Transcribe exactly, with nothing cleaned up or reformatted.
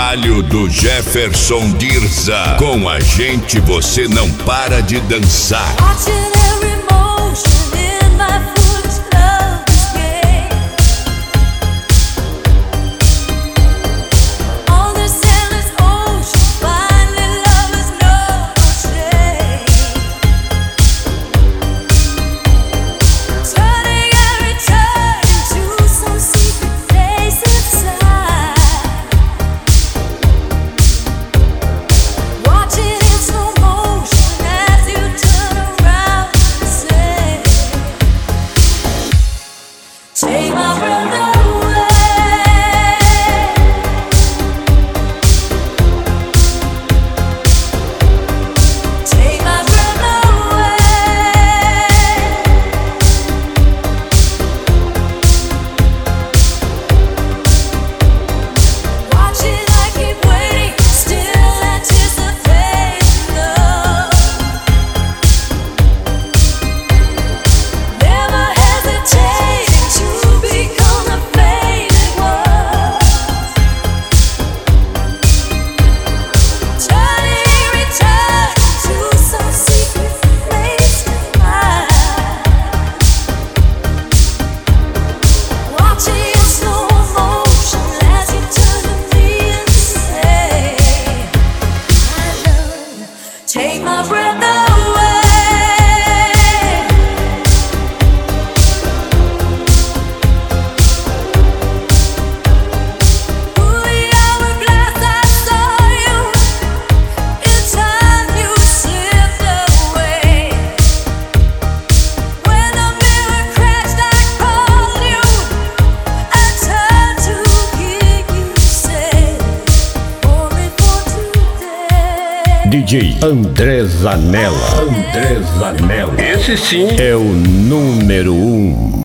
trabalho do Jefferson Dirza. Com a gente você não para de dançar. Take my breath away. Take my breath away. Watch it, I keep waiting, still anticipating love. Never hesitate to become the faded one. Turning return to some secret place of mine. Watching in slow motion as you turn to me and say, I love you. Take my breath away. D J André Zanella. André Zanella. Esse sim é o número um.